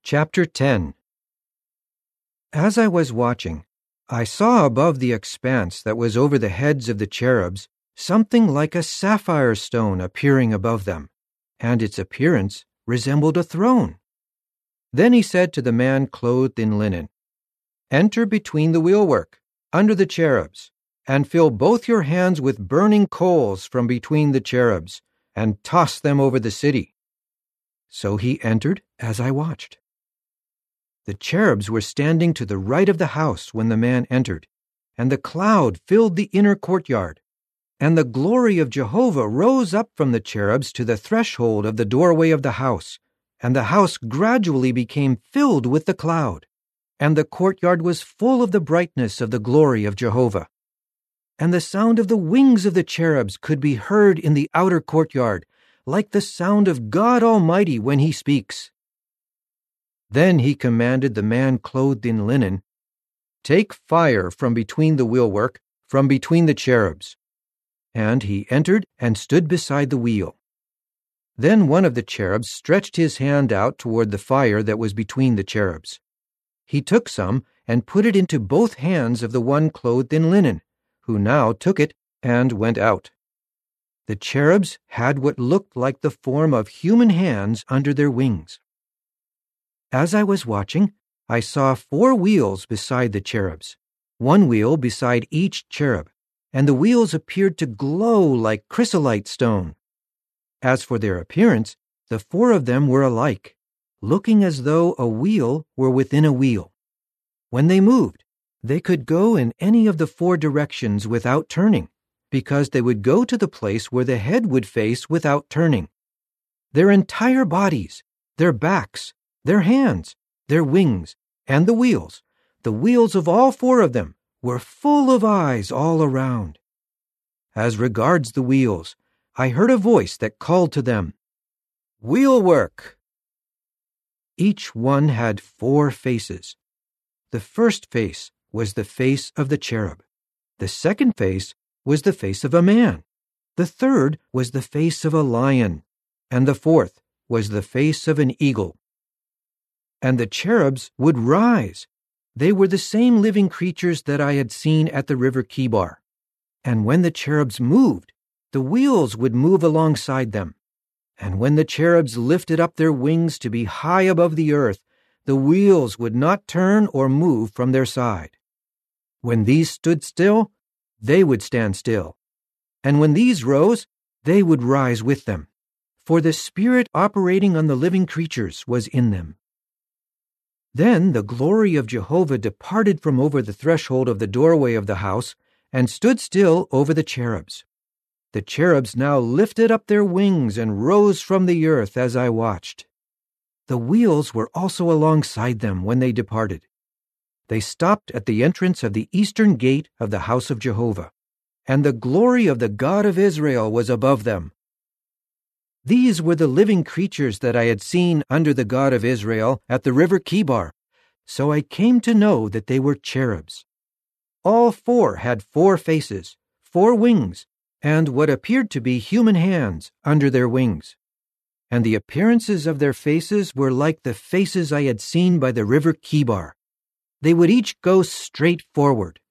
Chapter 10. As I was watching, I saw above the expanse that was over the heads of the cherubs something like a sapphire stone appearing above them, and its appearance resembled a throne. Then he said to the man clothed in linen, "Enter between the wheelwork, under the cherubs, and fill both your hands with burning coals from between the cherubs, and toss them over the city." So he entered as I watched. The cherubs were standing to the right of the house when the man entered, and the cloud filled the inner courtyard, and the glory of Jehovah rose up from the cherubs to the threshold of the doorway of the house, and the house gradually became filled with the cloud, and the courtyard was full of the brightness of the glory of Jehovah. And the sound of the wings of the cherubs could be heard in the outer courtyard, like the sound of God Almighty when he speaks. Then he commanded the man clothed in linen, "Take fire from between the wheelwork, from between the cherubs." And he entered and stood beside the wheel. Then one of the cherubs stretched his hand out toward the fire that was between the cherubs. He took some and put it into both hands of the one clothed in linen, who now took it and went out. The cherubs had what looked like the form of human hands under their wings. As I was watching, I saw 4 wheels beside the cherubs, 1 wheel beside each cherub, and the wheels appeared to glow like chrysolite stone. As for their appearance, the 4 of them were alike, looking as though a wheel were within a wheel. When they moved, they could go in any of the 4 directions without turning, because they would go to the place where the head would face without turning. Their entire bodies, their backs, their hands, their wings, and the wheels of all 4 of them, were full of eyes all around. As regards the wheels, I heard a voice that called to them, "Wheelwork!" Each one had 4 faces. The first face was the face of the cherub. The second face was the face of a man. The third was the face of a lion. And the fourth was the face of an eagle. And the cherubs would rise. They were the same living creatures that I had seen at the river Kibar. And when the cherubs moved, the wheels would move alongside them. And when the cherubs lifted up their wings to be high above the earth, the wheels would not turn or move from their side. When these stood still, they would stand still. And when these rose, they would rise with them. For the Spirit operating on the living creatures was in them. Then the glory of Jehovah departed from over the threshold of the doorway of the house and stood still over the cherubs. The cherubs now lifted up their wings and rose from the earth as I watched. The wheels were also alongside them when they departed. They stopped at the entrance of the eastern gate of the house of Jehovah, and the glory of the God of Israel was above them. These were the living creatures that I had seen under the God of Israel at the river Kibar, so I came to know that they were cherubs. All 4 had 4 faces, 4 wings, and what appeared to be human hands under their wings. And the appearances of their faces were like the faces I had seen by the river Kibar. They would each go straight forward.